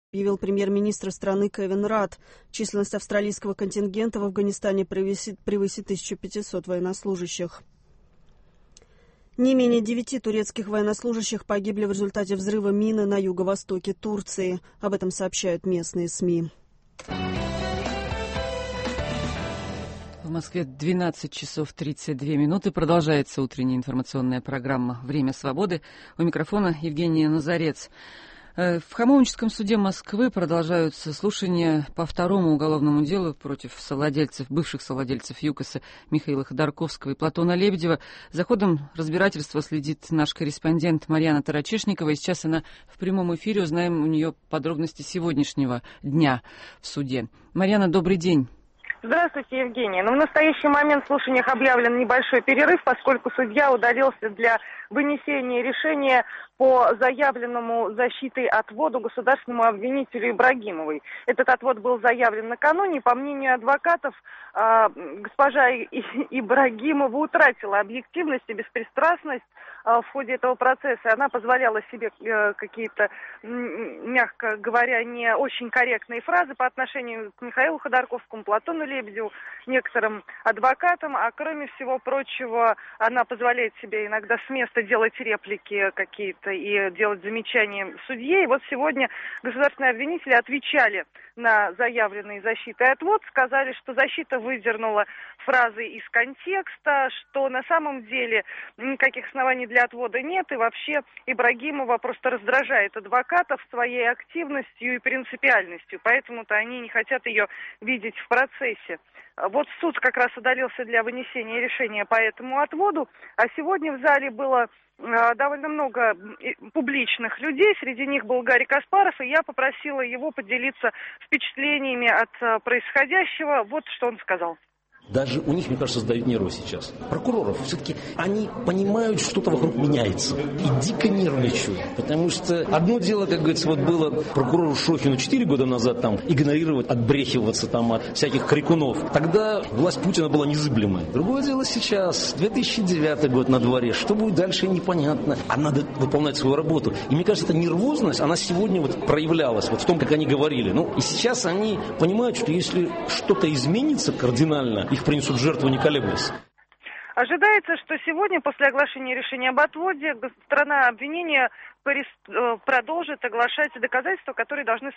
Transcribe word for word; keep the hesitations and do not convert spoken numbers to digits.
объявил премьер-министр страны Кевин Радд. Численность австралийского контингента в Афганистане превысит, превысит тысячу пятьсот военнослужащих. Не менее девяти турецких военнослужащих погибли в результате взрыва мины на юго-востоке Турции. Об этом сообщают местные СМИ. В Москве двенадцать часов тридцать две минуты. Продолжается утренняя информационная программа «Время свободы». У микрофона Евгения Назарец. В Хамовническом суде Москвы продолжаются слушания по второму уголовному делу против совладельцев, бывших совладельцев ЮКОСа Михаила Ходорковского и Платона Лебедева. За ходом разбирательства следит наш корреспондент Марьяна Тарачешникова. И сейчас она в прямом эфире. Узнаем у нее подробности сегодняшнего дня в суде. Марьяна, добрый день. Здравствуйте, Евгения. Ну, в настоящий момент в слушаниях объявлен небольшой перерыв, поскольку судья удалился для вынесения решения по заявленному защитой отводу государственному обвинителю Ибрагимовой. Этот отвод был заявлен накануне. По мнению адвокатов, э, госпожа Ибрагимова утратила объективность и беспристрастность э, в ходе этого процесса. Она позволяла себе э, какие-то, мягко говоря, не очень корректные фразы по отношению к Михаилу Ходорковскому, Платону Лебедеву, некоторым адвокатам. А кроме всего прочего, она позволяет себе иногда с места делать реплики какие-то и делать замечания судье. И вот сегодня государственные обвинители отвечали на заявленный защитой отвод, сказали, что защита выдернула фразы из контекста, что на самом деле никаких оснований для отвода нет, и вообще Ибрагимова просто раздражает адвокатов своей активностью и принципиальностью, поэтому-то они не хотят ее видеть в процессе. Вот суд как раз удалился для вынесения решения по этому отводу, а сегодня в зале было довольно много публичных людей, среди них был Гарри Каспаров, и я попросила его поделиться впечатлениями от происходящего. Вот что он сказал. Даже у них, мне кажется, сдают нервы сейчас. Прокуроров, все-таки они понимают, что что-то вокруг меняется. И дико нервничают. Потому что одно дело, как говорится, вот было прокурору Шохину четыре года назад там игнорировать, отбрехиваться там от всяких крикунов. Тогда власть Путина была незыблемая. Другое дело сейчас, две тысячи девятый год на дворе. Что будет дальше, непонятно. А надо выполнять свою работу. И мне кажется, эта нервозность, она сегодня вот проявлялась вот в том, как они говорили. Ну, и сейчас они понимают, что если что-то изменится кардинально, их принесут в жертву, не колеблясь. Ожидается, что сегодня, после оглашения решения об отводе, сторона обвинения продолжит оглашать доказательства, которые должны